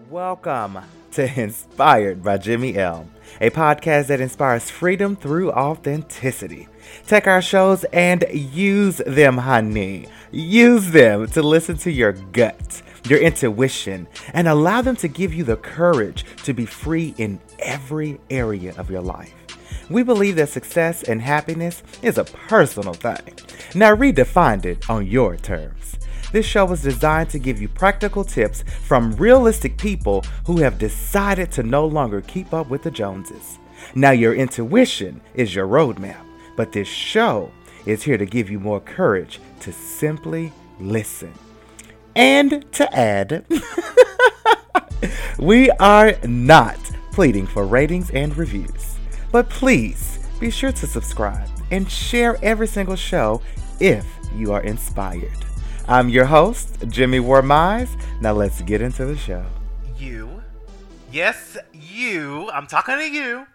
Welcome to Inspired by Jimmy L, a podcast that inspires freedom through authenticity. Take our shows and use them, honey. Use them to listen to your gut, your intuition, and allow them to give you the courage to be free in every area of your life. We believe that success and happiness is a personal thing. Now redefine it on your terms. This show is designed to give you practical tips from realistic people who have decided to no longer keep up with the Joneses. Now your intuition is your roadmap, but this show is here to give you more courage to simply listen. And to add, we are not pleading for ratings and reviews, but please be sure to subscribe and share every single show if you are inspired. I'm your host, Jimmy Warmize. Now let's get into the show. You. Yes, you. I'm talking to you.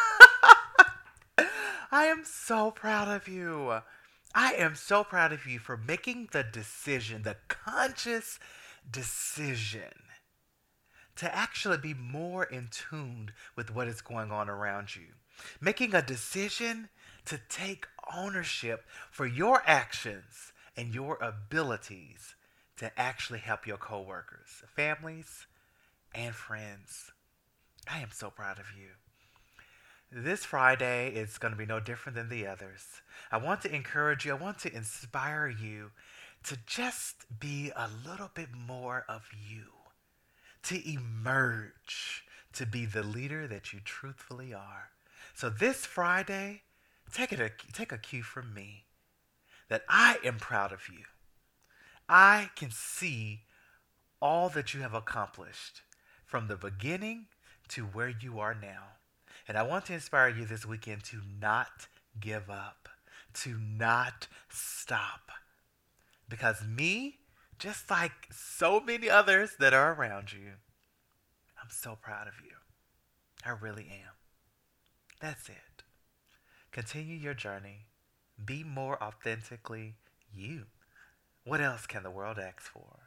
I am so proud of you. I am so proud of you for making the decision, the conscious decision, to actually be more in tune with what is going on around you. Making a decision to take ownership for your actions and your abilities to actually help your coworkers, families, and friends. I am so proud of you. This Friday is going to be no different than the others. I want to encourage you, I want to inspire you to just be a little bit more of you, to emerge, to be the leader that you truthfully are. So this Friday, take a cue from me that I am proud of you. I can see all that you have accomplished from the beginning to where you are now. And I want to inspire you this weekend to not give up, to not stop. Because me, just like so many others that are around you, I'm so proud of you. I really am. That's it. Continue your journey. Be more authentically you. What else can the world ask for?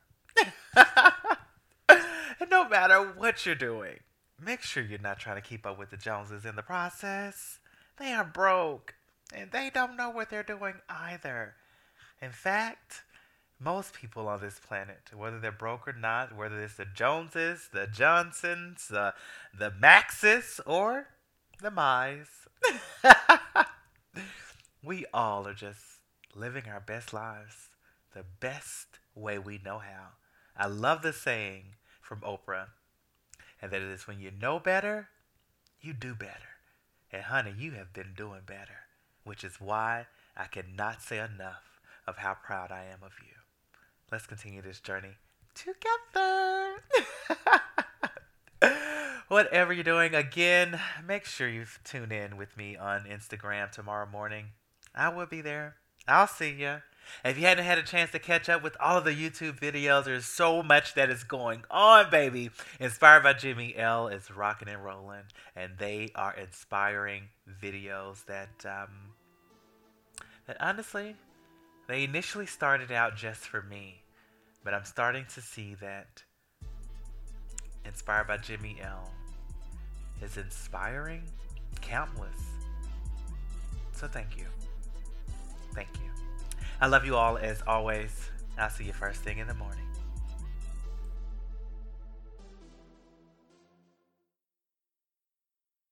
And no matter what you're doing, make sure you're not trying to keep up with the Joneses in the process. They are broke, and they don't know what they're doing either. In fact, most people on this planet, whether they're broke or not, whether it's the Joneses, the Johnsons, the Maxes, or the Mize, we all are just living our best lives the best way we know how. I love the saying from Oprah, and that it is when you know better, you do better. And honey, you have been doing better, which is why I cannot say enough of how proud I am of you. Let's continue this journey together. Whatever you're doing, again, make sure you tune in with me on Instagram tomorrow morning. I will be there. I'll see you. If you hadn't had a chance to catch up with all of the YouTube videos, there's so much that is going on, baby. Inspired by Jimmy L is rocking and rolling, and they are inspiring videos that honestly, they initially started out just for me, but I'm starting to see that Inspired by Jimmy L is inspiring countless. So thank you. Thank you. I love you all as always. I'll see you first thing in the morning.